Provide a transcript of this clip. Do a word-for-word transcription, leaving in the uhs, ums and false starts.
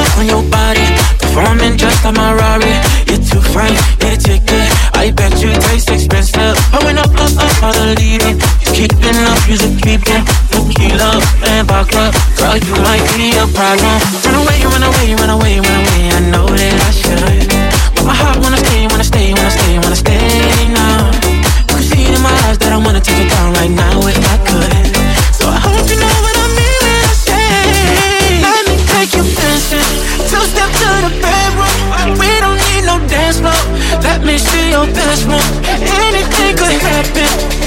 on your body, performing just like my Rari. You're too fine, need a ticket. I bet you taste expensive. Pouring up, up, up, all the leading. Keeping up, you're keeping. Tequila and vodka, girl, you might be a problem. Run away, run away, run away, run away. I know that I should, but my heart wanna stay, wanna stay, wanna stay, wanna stay now. You can see it in my eyes that I wanna take it down right now if I could. So I hope you know what I mean when I say, let me take you dancing. Two step to the bedroom. We don't need no dance floor. Let me see your best move. Anything could happen.